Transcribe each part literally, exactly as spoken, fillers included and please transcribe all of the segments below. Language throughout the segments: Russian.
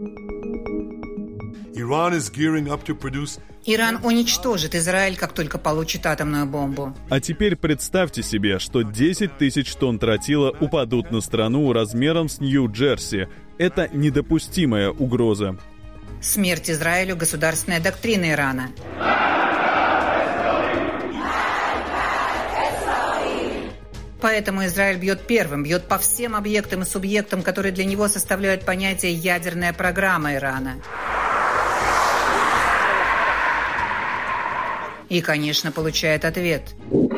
Иран уничтожит Израиль, как только получит атомную бомбу. А теперь представьте себе, что десять тысяч тонн тротила упадут на страну размером с Нью-Джерси. Это недопустимая угроза. Смерть Израилю – государственная доктрина Ирана. Поэтому Израиль бьет первым, бьет по всем объектам и субъектам, которые для него составляют понятие «ядерная программа Ирана». И, конечно, получает ответ.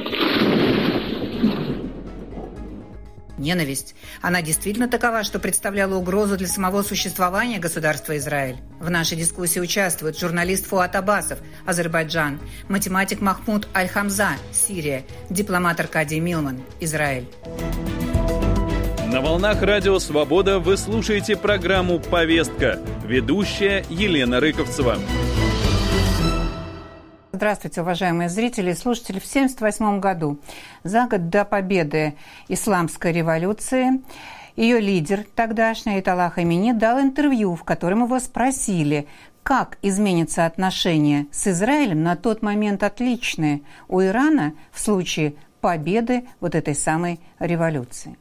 Ненависть. Она действительно такова, что представляла угрозу для самого существования государства Израиль. В нашей дискуссии участвуют журналист Фуат Аббасов, Азербайджан, математик Махмуд Аль-Хамза, Сирия, дипломат Аркадий Милман, Израиль. На волнах Радио Свобода вы слушаете программу «Повестка». Ведущая Елена Рыковцева. Здравствуйте, уважаемые зрители и слушатели. В семьдесят восьмом году, за год до победы Исламской революции, ее лидер тогдашний Аятолла Хаминеи дал интервью, в котором его спросили, как изменятся отношения с Израилем, на тот момент отличные у Ирана в случае победы вот этой самой революции.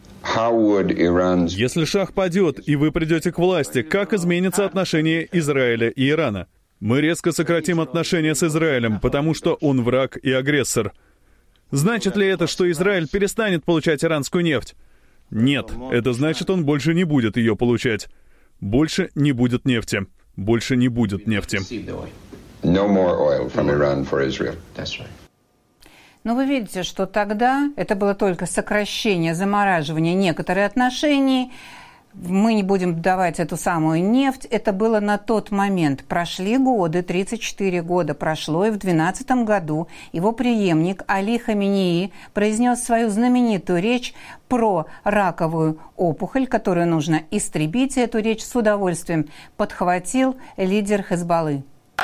Если шах падет и вы придете к власти, как изменятся отношения Израиля и Ирана? Мы резко сократим отношения с Израилем, потому что он враг и агрессор. Значит ли это, что Израиль перестанет получать иранскую нефть? Нет, это значит, он больше не будет ее получать. Больше не будет нефти. Больше не будет нефти. Но вы видите, что тогда это было только сокращение, замораживание некоторых отношений. Мы не будем давать эту самую нефть. Это было на тот момент. Прошли годы, тридцать четыре года прошло, и в две тысячи двенадцатом году его преемник Али Хаминеи произнес свою знаменитую речь про раковую опухоль, которую нужно истребить. И эту речь с удовольствием подхватил лидер Хезболлы.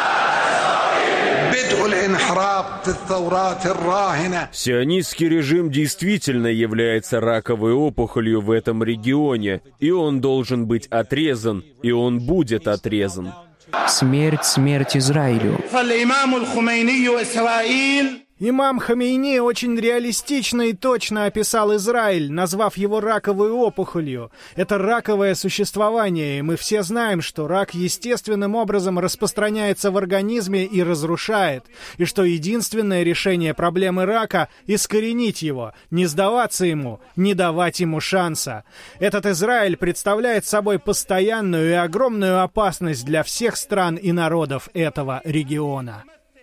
Сионистский режим действительно является раковой опухолью в этом регионе, и он должен быть отрезан, и он будет отрезан. Смерть, смерть Израилю. Имам Хомейни очень реалистично и точно описал Израиль, назвав его раковой опухолью. Это раковое существование, и мы все знаем, что рак естественным образом распространяется в организме и разрушает, и что единственное решение проблемы рака — искоренить его, не сдаваться ему, не давать ему шанса. Этот Израиль представляет собой постоянную и огромную опасность для всех стран и народов этого региона.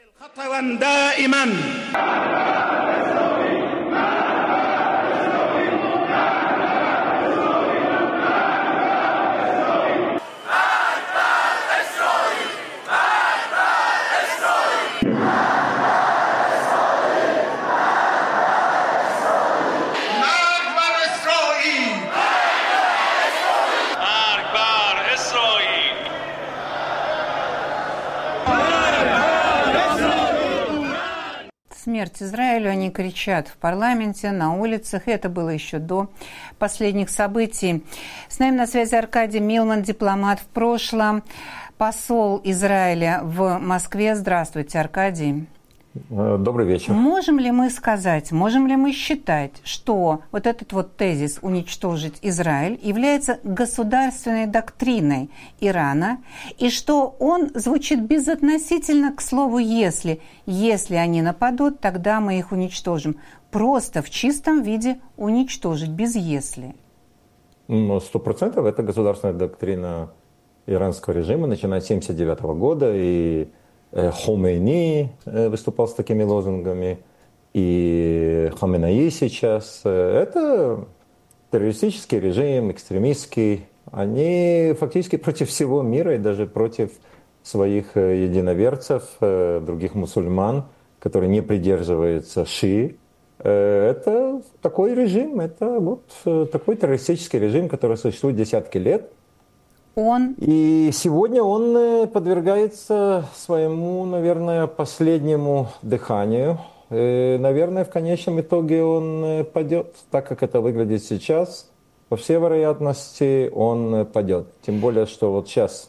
Смерть Израилю, они кричат в парламенте, на улицах. Это было еще до последних событий. С нами на связи Аркадий Милман, дипломат в прошлом, посол Израиля в Москве. Здравствуйте, Аркадий. Добрый вечер. Можем ли мы сказать, можем ли мы считать, что вот этот вот тезис «уничтожить Израиль» является государственной доктриной Ирана, и что он звучит безотносительно к слову «если». Если они нападут, тогда мы их уничтожим. Просто в чистом виде уничтожить, без «если». Ну, сто процентов это государственная доктрина иранского режима, начиная с семьдесят девятого года, и Хомейни выступал с такими лозунгами, и Хаменеи сейчас. Это террористический режим, экстремистский. Они фактически против всего мира и даже против своих единоверцев, других мусульман, которые не придерживаются шии. Это такой режим, это вот такой террористический режим, который существует десятки лет. Он... И сегодня он подвергается своему, наверное, последнему дыханию. И, наверное, в конечном итоге он падет, так как это выглядит сейчас. по всей вероятности, он падет. Тем более, что вот сейчас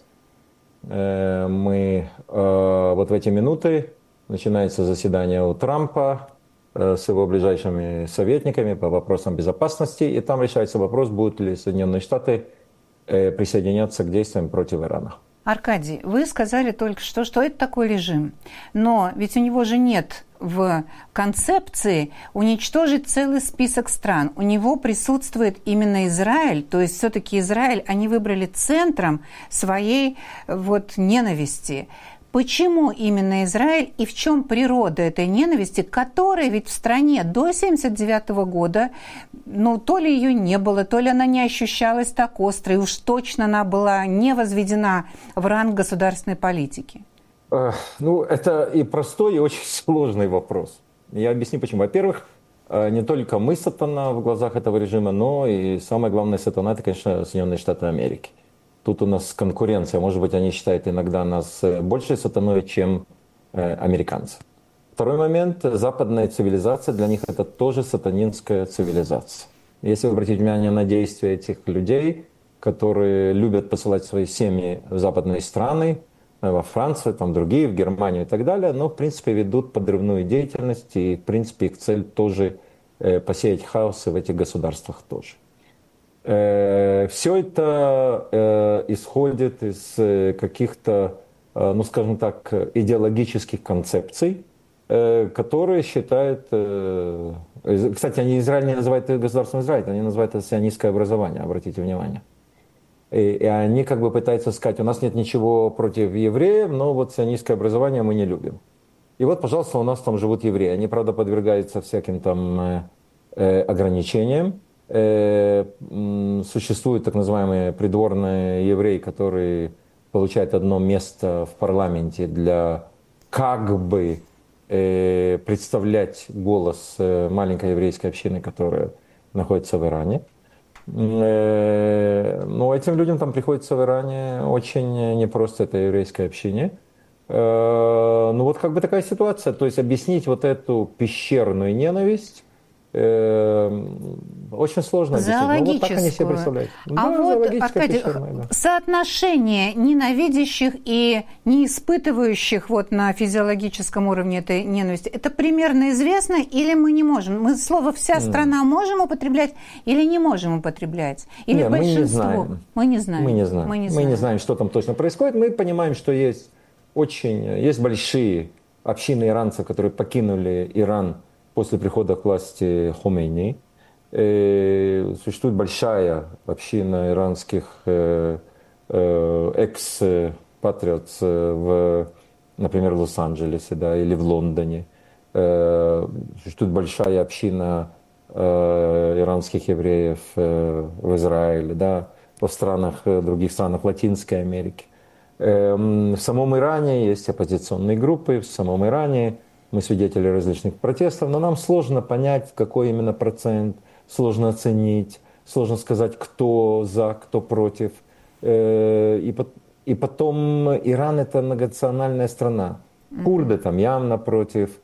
э, мы э, вот в эти минуты начинается заседание у Трампа э, с его ближайшими советниками по вопросам безопасности, и там решается вопрос, будут ли Соединенные Штаты э, присоединяться к действиям против Ирана. Аркадий, вы сказали только что, что это такой режим, но ведь у него же нет в концепции уничтожить целый список стран. У него присутствует именно Израиль, то есть все-таки Израиль они выбрали центром своей вот ненависти. Почему именно Израиль и в чем природа этой ненависти, которая ведь в стране до семьдесят девятого года, ну, то ли ее не было, то ли она не ощущалась так остро, и уж точно она была не возведена в ранг государственной политики? Ну, это и простой, и очень сложный вопрос. Я объясню почему. Во-первых, не только мы сатана в глазах этого режима, но и самое главное сатана, это, конечно, Соединенные Штаты Америки. Тут у нас конкуренция. Может быть, они считают иногда нас больше сатаной, чем э, американцы. Второй момент. Западная цивилизация для них это тоже сатанинская цивилизация. Если вы обратите внимание на действия этих людей, которые любят посылать свои семьи в западные страны, во Францию, там другие, в Германию и так далее, но, в принципе, ведут подрывную деятельность, и, в принципе, их цель тоже э, посеять хаос в этих государствах тоже. Все это э, исходит из каких-то, э, ну скажем так, идеологических концепций, э, которые считают... Э, кстати, они Израиль не называют государством Израиль, они называют это сионистское образование, обратите внимание. И, и они как бы пытаются сказать, у нас нет ничего против евреев, но вот сионистское образование мы не любим. И вот, пожалуйста, у нас там живут евреи. Они, правда, подвергаются всяким там э, ограничениям. Существуют так называемые придворные евреи, которые получают одно место в парламенте для как бы э, представлять голос маленькой еврейской общины, которая находится в Иране. Э, но этим людям там приходится в Иране очень непросто этой еврейской общине. Э, ну вот как бы такая ситуация. То есть объяснить вот эту пещерную ненависть очень сложно объяснить. Зоологическую. Ну, вот так они себе представляют. А да, вот, Аркадий, да. соотношение ненавидящих и не испытывающих вот на физиологическом уровне этой ненависти, это примерно известно или мы не можем? Мы слово «вся страна» можем употреблять или не можем употреблять? Или Нет, большинство? Мы не знаем. Мы не знаем. Мы не знаем. Мы не мы знаем. не знаем, что там точно происходит. Мы понимаем, что есть очень, есть большие общины иранцев, которые покинули Иран после прихода к власти Хомейни. Э, существует большая община иранских э, э, экс-патриотов, в, например, в Лос-Анджелесе, да, или в Лондоне. Э, существует большая община э, иранских евреев э, в Израиле, да, в странах, в других странах Латинской Америки. Э, в самом Иране есть оппозиционные группы, в самом Иране мы свидетели различных протестов, но нам сложно понять, какой именно процент, сложно оценить, сложно сказать, кто за, кто против. И потом Иран — это многонациональная страна. Курды там явно против.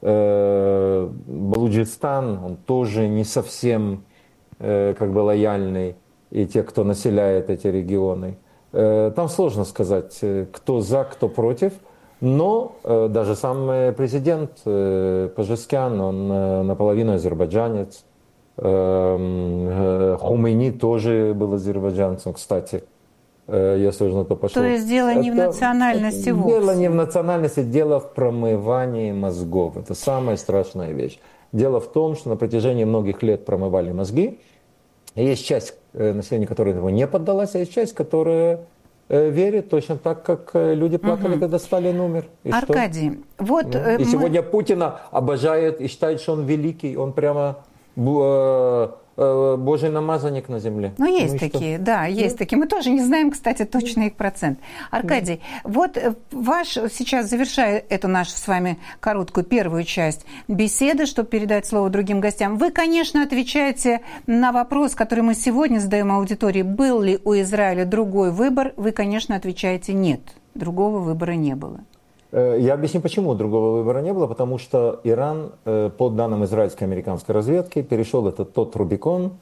Балуджистан, он тоже не совсем как бы лояльный, и те, кто населяет эти регионы. Там сложно сказать, кто за, кто против. Но э, даже сам президент э, Пажескян, он э, наполовину азербайджанец. Э, э, Хомейни тоже был азербайджанцем, кстати, э, если уже на то пошло. То есть дело не это, в национальности это, вовсе. Дело не в национальности, дело в промывании мозгов. Это самая страшная вещь. Дело в том, что на протяжении многих лет промывали мозги. Есть часть э, населения, которая этого не поддалась, а есть часть, которая верит точно так, как люди плакали, угу. когда Сталин умер. И Аркадий, что? вот... Ну, э, и мы... сегодня Путина обожает и считает, что он великий, он прямо э, э, божий намазанник на земле. Ну, есть ну, такие, что? да, есть да. такие. Мы тоже не знаем, кстати, точно их процент. Аркадий, да. вот ваш, сейчас завершая эту нашу с вами короткую первую часть беседы, чтобы передать слово другим гостям, вы, конечно, отвечаете на вопрос, который мы сегодня задаем аудитории, был ли у Израиля другой выбор, вы, конечно, отвечаете нет, другого выбора не было. Я объясню, почему другого выбора не было. Потому что Иран, по данным израильской и американской разведки, перешел этот тот Рубикон,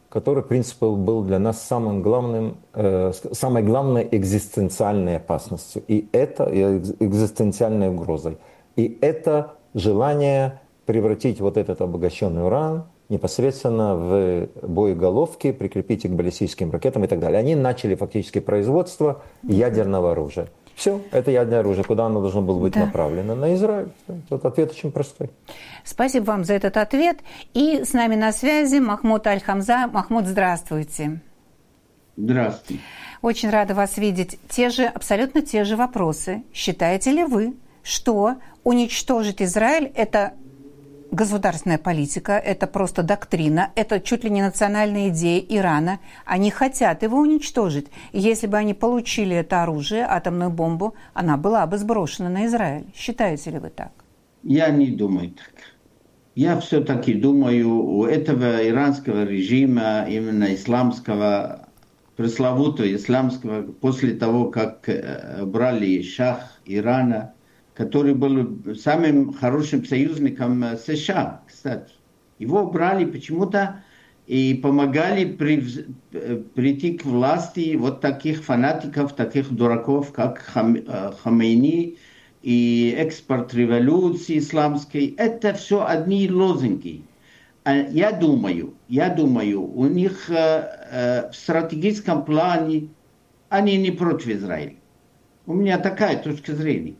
который, в принципе, был для нас самым главным, э, самой главной экзистенциальной опасностью. И это экзистенциальной угрозой. И это желание превратить вот этот обогащенный уран непосредственно в боеголовки, прикрепить их к баллистическим ракетам и так далее. Они начали фактически производство ядерного оружия. Все, это ядерное оружие. Куда оно должно было быть да. направлено? На Израиль. Тут ответ очень простой. Спасибо вам за этот ответ. И с нами на связи Махмуд Аль-Хамза. Махмуд, здравствуйте. Здравствуйте. Очень рада вас видеть. Те же, абсолютно те же вопросы. Считаете ли вы, что уничтожить Израиль – это государственная политика, это просто доктрина, это чуть ли не национальная идея Ирана. Они хотят его уничтожить. И если бы они получили это оружие, атомную бомбу, она была бы сброшена на Израиль. Считаете ли вы так? Я не думаю так. Я все-таки думаю, у этого иранского режима, именно исламского, пресловутого исламского, после того, как брали шах Ирана, который был самым хорошим союзником США, кстати. Его брали почему-то и помогали при, прийти к власти вот таких фанатиков, таких дураков, как Хам, Хамейни и экспорт революции исламской. Это все одни лозунги. Я думаю, я думаю, у них в стратегическом плане они не против Израиля. У меня такая точка зрения.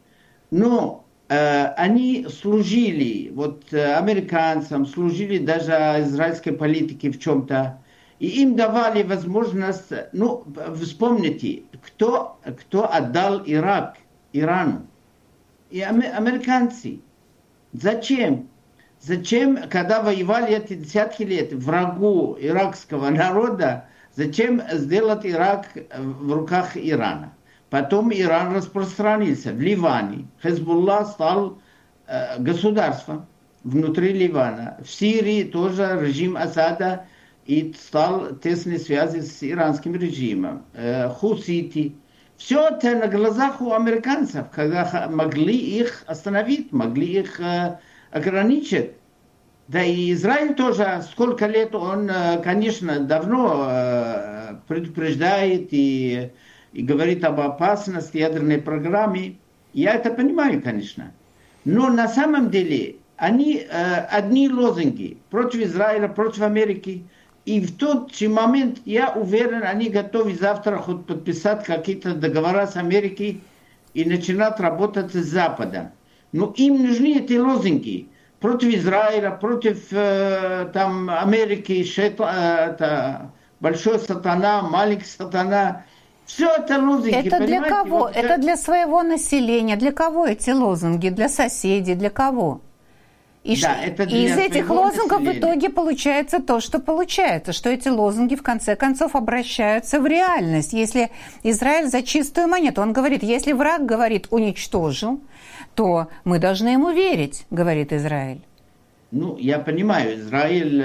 Но э, они служили вот, э, американцам, служили даже израильской политике в чем-то. И им давали возможность, ну, вспомните, кто, кто отдал Ирак Ирану? И американцы. Зачем? Зачем, когда воевали эти десятки лет врагу иракского народа, зачем сделать Ирак в руках Ирана? Потом Иран распространился в Ливане. Хезбулла стал э, государством внутри Ливана. В Сирии тоже режим Асада и стал тесной связи с иранским режимом. Э, хуситы. Все это на глазах у американцев, когда могли их остановить, могли их э, ограничить. Да и Израиль тоже, сколько лет он, э, конечно, давно э, предупреждает и... и говорит об опасности ядерной программы. Я это понимаю, конечно. Но на самом деле они э, одни лозунги против Израиля, против Америки. И в тот же момент, я уверен, они готовы завтра хоть подписать какие-то договора с Америкой и начинать работать с Западом. Но им нужны эти лозунги против Израиля, против э, там, Америки, шета, это, большой сатана, маленький сатана. Все это лозунги. Это для кого? Вот, это для своего населения. Для кого эти лозунги? Для соседей? Для кого? И, да, ш... это для и из этих лозунгов населения. в итоге получается то, что получается, что эти лозунги в конце концов обращаются в реальность. Если Израиль за чистую монету, он говорит, если враг говорит уничтожил, то мы должны ему верить, говорит Израиль. Ну, я понимаю, Израиль...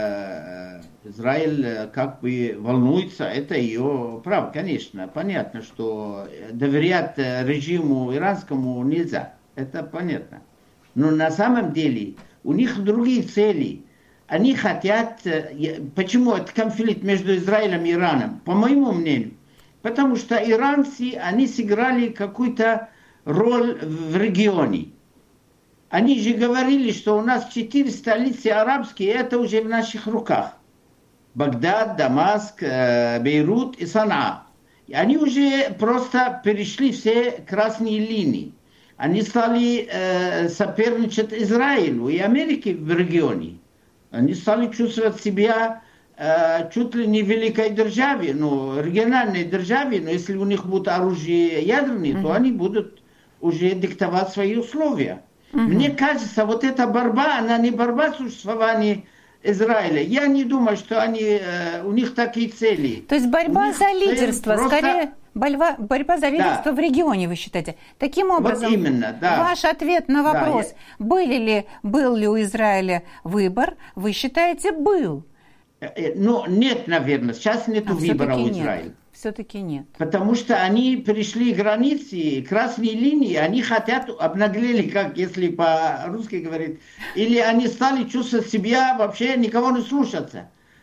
Израиль как бы волнуется, это ее право, конечно. Понятно, что доверять режиму иранскому нельзя, это понятно. Но на самом деле у них другие цели. Они хотят... Почему это конфликт между Израилем и Ираном? По моему мнению. Потому что иранцы, они сыграли какую-то роль в регионе. Они же говорили, что у нас четыре столицы арабские, это уже в наших руках. Багдад, Дамаск, Бейрут и Санаа. И они уже просто перешли все красные линии. Они стали э, соперничать Израилю и Америке в регионе. Они стали чувствовать себя э, чуть ли не великой державе, ну, региональной державе, но если у них будет оружие ядерное, mm-hmm. то они будут уже диктовать свои условия. Mm-hmm. Мне кажется, вот эта борьба, она не борьба существования Израиля. Я не думаю, что они, э, у них такие цели. То есть борьба за лидерство, просто... скорее борьба, борьба за лидерство да. в регионе, вы считаете? Таким образом, вот именно, да. ваш ответ на вопрос, да, я... были ли, был ли у Израиля выбор, вы считаете, был? Ну, нет, наверное. Сейчас нет а, выбора у Израиля. Нет. Все-таки нет. Потому что они перешли границы, красные линии, они хотят, обнаглели, как если по-русски говорить, или они стали чувствовать себя, вообще никого не слушаться.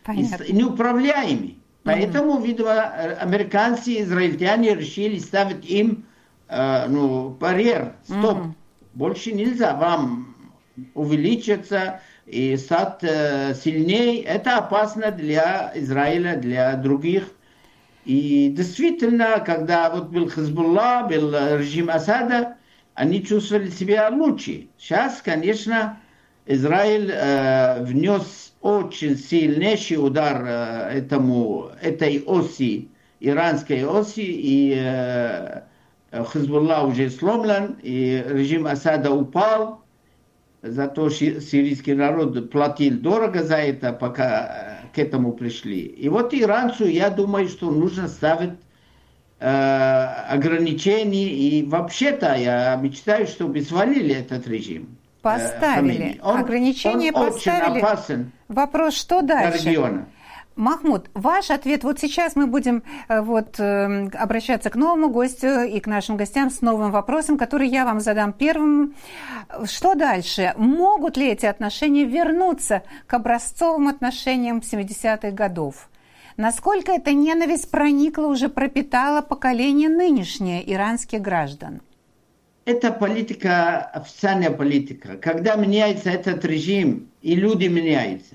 и неуправляемый. Поэтому, видимо, американцы и израильтяне решили ставить им э, ну, барьер. Стоп, mm-hmm. больше нельзя вам увеличиться и стать э, сильнее. Это опасно для Израиля, для других. И действительно, когда вот был Хизбулла, был режим Асада, они чувствовали себя лучше. Сейчас, конечно, Израиль э, внес очень сильнейший удар э, этому, этой оси, иранской оси, и э, Хизбулла уже сломлен, и режим Асада упал. Зато сирийский народ платил дорого за это, пока к этому пришли. И вот иранцу, я думаю, что нужно ставить э, ограничения. И вообще-то я мечтаю, чтобы свалили этот режим. Поставили. Э, он, Ограничения он поставили. Очень опасен. Вопрос, что дальше? Для региона. Махмуд, ваш ответ. Вот сейчас мы будем вот, обращаться к новому гостю и к нашим гостям с новым вопросом, который я вам задам первым. Что дальше? Могут ли эти отношения вернуться к образцовым отношениям семидесятых годов? Насколько эта ненависть проникла, уже пропитала поколение нынешнее иранских граждан? Это политика, официальная политика. Когда меняется этот режим, и люди меняются.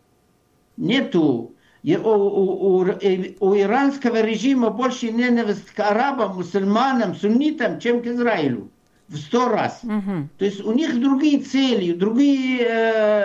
Нету... И у, у, у, у иранского режима больше ненависть к арабам, мусульманам, суннитам, чем к Израилю. В сто раз. Uh-huh. То есть у них другие цели, другие э,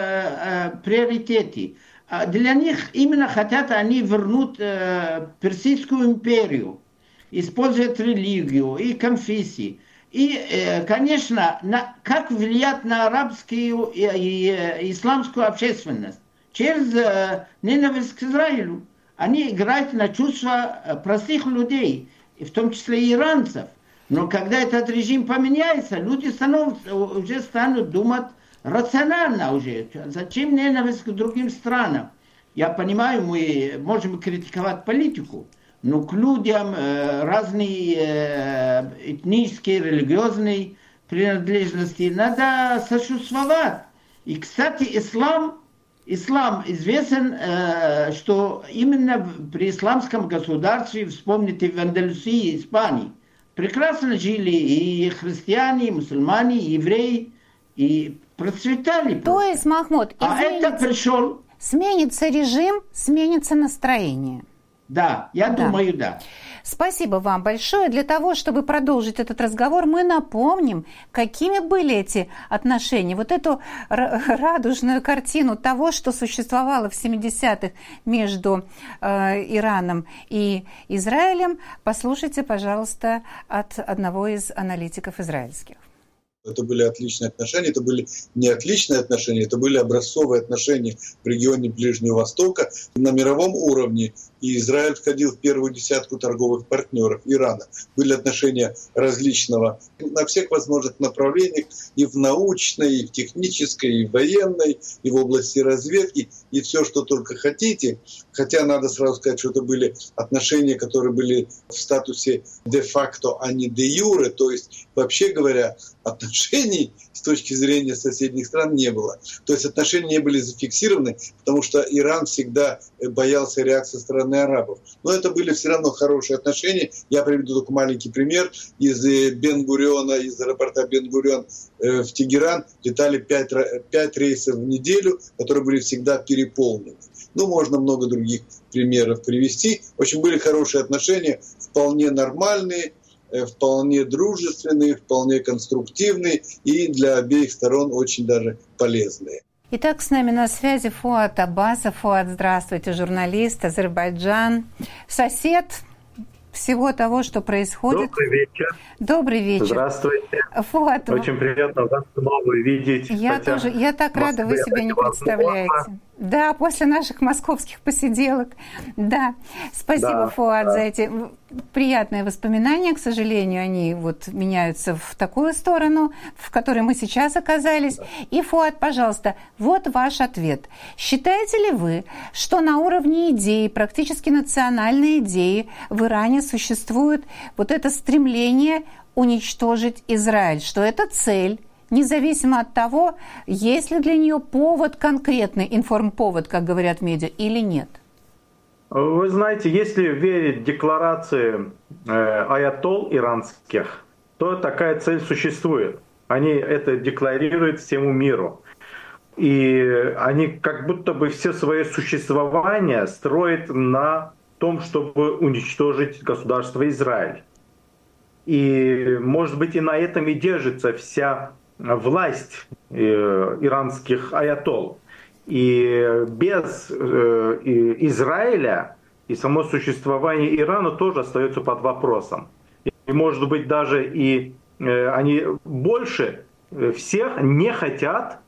э, приоритеты. А для них именно хотят они вернуть э, Персидскую империю, использовать религию и конфессии. И, э, конечно, на, как влиять на арабскую и, и, и исламскую общественность? Через э, ненависть к Израилю. Они играют на чувства э, простых людей, и в том числе и иранцев. Но когда этот режим поменяется, люди становятся, уже станут думать рационально уже. Зачем ненависть к другим странам? Я понимаю, мы можем критиковать политику, но к людям э, разные э, этнические, религиозные принадлежности надо сочувствовать. И, кстати, ислам Ислам известен, э, что именно при исламском государстве, вспомните, в Андалусии, Испании, прекрасно жили и христиане, и мусульмане, и евреи, и процветали. То есть, Махмуд, а это пришел... Сменится режим, сменится настроение. Да, я да. думаю, да. Спасибо вам большое. Для того, чтобы продолжить этот разговор, мы напомним, какими были эти отношения. Вот эту радужную картину того, что существовало в семидесятых между э, Ираном и Израилем, послушайте, пожалуйста, от одного из аналитиков израильских. Это были отличные отношения, это были не отличные отношения, это были образцовые отношения в регионе Ближнего Востока на мировом уровне. И Израиль входил в первую десятку торговых партнеров Ирана. Были отношения различного на всех возможных направлениях, и в научной, и в технической, и в военной, и в области разведки, и все, что только хотите. Хотя надо сразу сказать, что это были отношения, которые были в статусе де-факто, а не де-юре. То есть, вообще говоря, отношений с точки зрения соседних стран не было. То есть отношения не были зафиксированы, потому что Иран всегда боялся реакции стороны арабов. Но это были все равно хорошие отношения. Я приведу только маленький пример. Из Бен-Гуриона, из аэропорта Бен-Гурион в Тегеран летали пять, пять рейсов в неделю, которые были всегда переполнены. Ну, можно много других примеров привести. В общем, были хорошие отношения, вполне нормальные, вполне дружественные, вполне конструктивные и для обеих сторон очень даже полезные. Итак, с нами на связи Фуат Аббасов. Фуат, здравствуйте, журналист, Азербайджан, сосед всего того, что происходит. Добрый вечер. Добрый вечер. Здравствуйте. Фуат. Очень приятно вас снова видеть. Я тоже, я так рада, вы себе не представляете. Да, после наших московских посиделок. Да, спасибо, да, Фуат, да. за эти приятные воспоминания. К сожалению, они вот меняются в такую сторону, в которой мы сейчас оказались. Да. И, Фуат, пожалуйста, вот ваш ответ. Считаете ли вы, что на уровне идеи, практически национальной идеи, в Иране существует вот это стремление уничтожить Израиль, что это цель, независимо от того, есть ли для нее повод конкретный, информповод, как говорят в медиа, или нет? Вы знаете, если верить декларации э, аятол иранских, то такая цель существует. Они это декларируют всему миру. И они как будто бы все свое существование строят на том, чтобы уничтожить государство Израиль. И, может быть, и на этом и держится вся власть э, иранских аятол. И без э, и Израиля и само существование Ирана тоже остается под вопросом. И, может быть, даже и э, они больше всех не хотят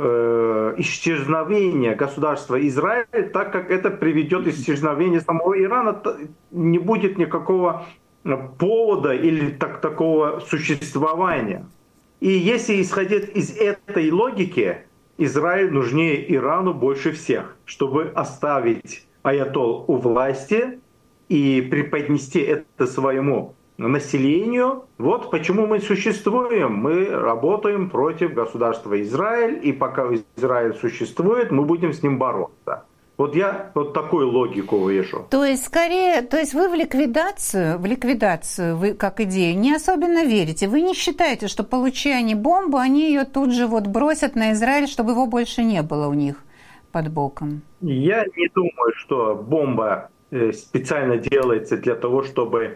э, исчезновения государства Израиль, так как это приведет к исчезновению самого Ирана, не будет никакого повода или так, такого существования. И если исходить из этой логики, Израиль нужнее Ирану больше всех, чтобы оставить аятол у власти и преподнести это своему населению. Вот почему мы существуем. Мы работаем против государства Израиль, и пока Израиль существует, мы будем с ним бороться. Вот я вот такую логику вижу. То есть, скорее, то есть вы в ликвидацию, в ликвидацию, вы как идею не особенно верите. Вы не считаете, что, получая они бомбу, они ее тут же вот бросят на Израиль, чтобы его больше не было у них под боком? Я не думаю, что бомба специально делается для того, чтобы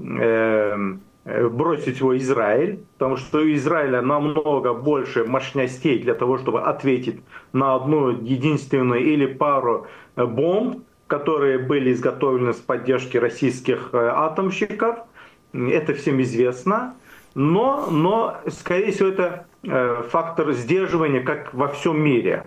э, бросить его Израиль, потому что у Израиля намного больше мощностей для того, чтобы ответить на одну единственную или пару бомб, которые были изготовлены с поддержки российских атомщиков. Это всем известно. Но, но скорее всего, это фактор сдерживания, как во всем мире.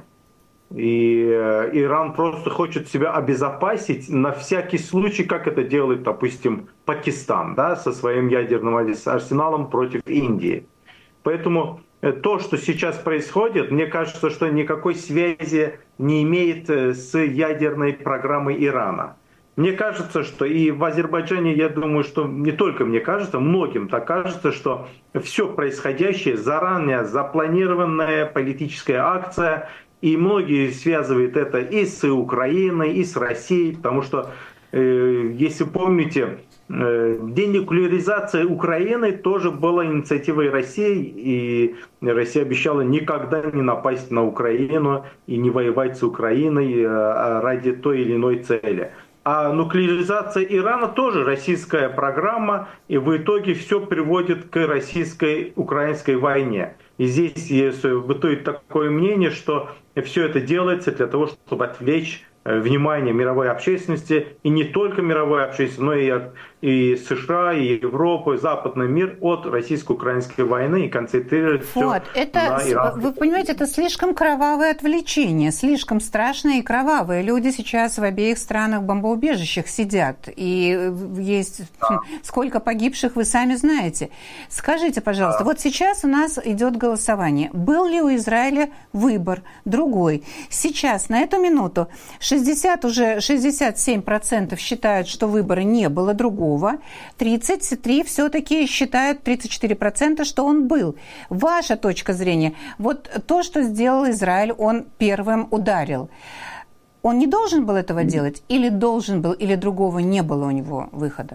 И Иран просто хочет себя обезопасить на всякий случай, как это делает, допустим, Пакистан, да, со своим ядерным арсеналом против Индии. Поэтому то, что сейчас происходит, мне кажется, что никакой связи не имеет с ядерной программой Ирана. Мне кажется, что и в Азербайджане, я думаю, что не только мне кажется, многим так кажется, что все происходящее заранее запланированная политическая акция. И многие связывают это и с Украиной, и с Россией, потому что, э, если помните, э, денуклеаризация Украины тоже была инициативой России, и Россия обещала никогда не напасть на Украину и не воевать с Украиной э, ради той или иной цели. А нуклеаризация Ирана тоже российская программа, и в итоге все приводит к российско-украинской войне. И здесь есть бытует такое мнение, что все это делается для того, чтобы отвлечь внимание мировой общественности, и не только мировой общественности, но и, от, и США, и Европы, западный мир от российско-украинской войны и концентрировать вот, все это, на иранской. Вы понимаете, это слишком кровавое отвлечение, слишком страшное и кровавое. Люди сейчас в обеих странах в бомбоубежищах сидят, и есть да. сколько погибших, вы сами знаете. Скажите, пожалуйста, да. вот сейчас у нас идет голосование. Был ли у Израиля выбор другой? Сейчас, на эту минуту, шестьдесят, уже шестьдесят семь процентов считают, что выбора не было другого. тридцать три все-таки считают, тридцать четыре процента, что он был. Ваша точка зрения, вот то, что сделал Израиль, он первым ударил. Он не должен был этого делать? Или должен был, или другого не было у него выхода?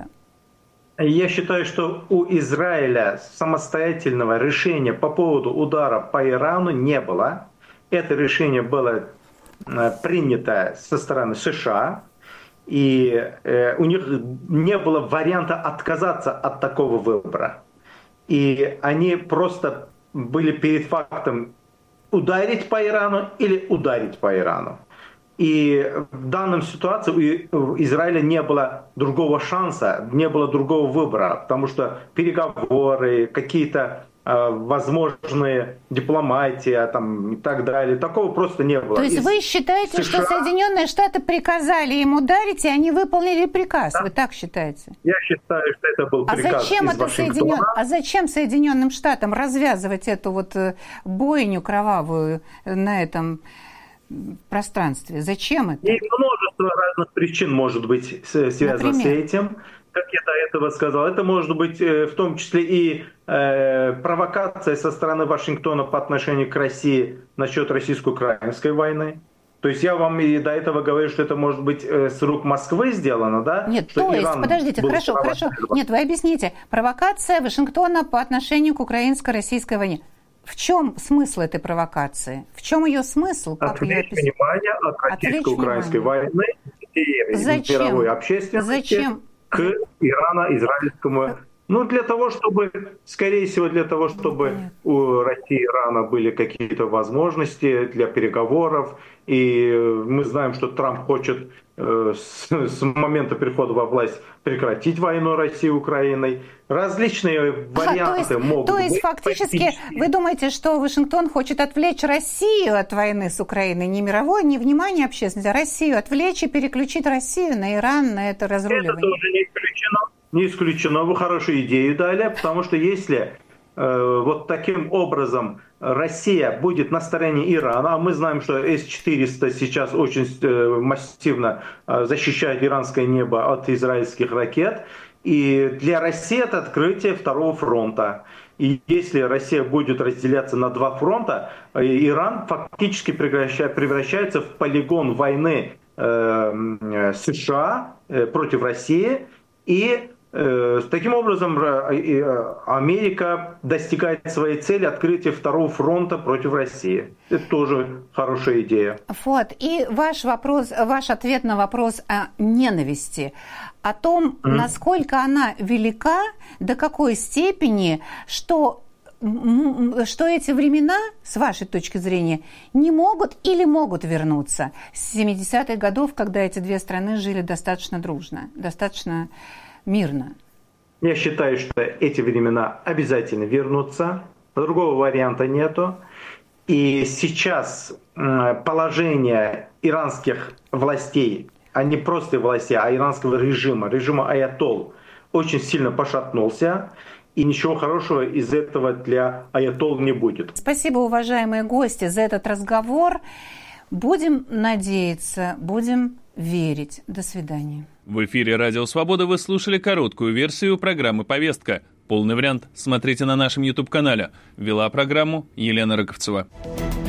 Я считаю, что у Израиля самостоятельного решения по поводу удара по Ирану не было. Это решение было принято со стороны США, и э, у них не было варианта отказаться от такого выбора. И они просто были перед фактом ударить по Ирану или ударить по Ирану. И в данной ситуации у Израиля не было другого шанса, не было другого выбора, потому что переговоры, какие-то возможные дипломатия там, и так далее. Такого просто не было. То есть Из вы считаете, США... что Соединенные Штаты приказали им ударить, и они выполнили приказ? Да. Вы так считаете? Я считаю, что это был приказ а зачем из это Вашингтона. Соединен... А зачем Соединенным Штатам развязывать эту вот бойню кровавую на этом пространстве? Зачем это? И множество разных причин может быть связано с этим. Как я до этого сказал, это может быть в том числе и э, провокация со стороны Вашингтона по отношению к России насчет российско-украинской войны. То То есть я вам и до этого говорю, что это может быть э, с рук Москвы сделано, да? Нет, что то есть, Иран подождите, хорошо, хорошо. Нет, вы объясните. Провокация Вашингтона по отношению к украинско-российской войне. В чем смысл этой провокации? В чем ее смысл? Как Отвлечь ее внимание от российско-украинской войны и Зачем? мировой общественности Зачем? к ирано-израильскому. Ну, для того, чтобы, скорее всего, для того, чтобы у России и Ирана были какие-то возможности для переговоров. И мы знаем, что Трамп хочет э, с, с момента прихода во власть прекратить войну России и Украиной. Различные варианты а, то есть, могут то есть, быть. фактически, вы думаете, что Вашингтон хочет отвлечь Россию от войны с Украиной? Не мировое, не внимание общественности, а Россию отвлечь и переключить Россию на Иран, на это разруливание? Это тоже не исключено. Не исключено, вы хорошую идею дали, потому что если э, вот таким образом Россия будет на стороне Ирана, а мы знаем, что эс четыреста сейчас очень э, массивно э, защищает иранское небо от израильских ракет, и для России это открытие второго фронта. И если Россия будет разделяться на два фронта, э, Иран фактически превращается в полигон войны э, США э, против России, и таким образом Америка достигает своей цели открытия второго фронта против России. Это тоже хорошая идея. Вот. И ваш вопрос, ваш ответ на вопрос о ненависти, о том, mm. насколько она велика, до какой степени, что, что эти времена, с вашей точки зрения, не могут или могут вернуться с семидесятых годов, когда эти две страны жили достаточно дружно, достаточно мирно. Я считаю, что эти времена обязательно вернутся. Другого варианта нету. И сейчас положение иранских властей, а не просто властей, а иранского режима, режима аятолл, очень сильно пошатнулся. И ничего хорошего из этого для аятолл не будет. Спасибо, уважаемые гости, за этот разговор. Будем надеяться, будем верить. До свидания. В эфире «Радио Свобода» вы слушали короткую версию программы «Повестка». Полный вариант смотрите на нашем YouTube-канале. Вела программу Елена Рыковцева.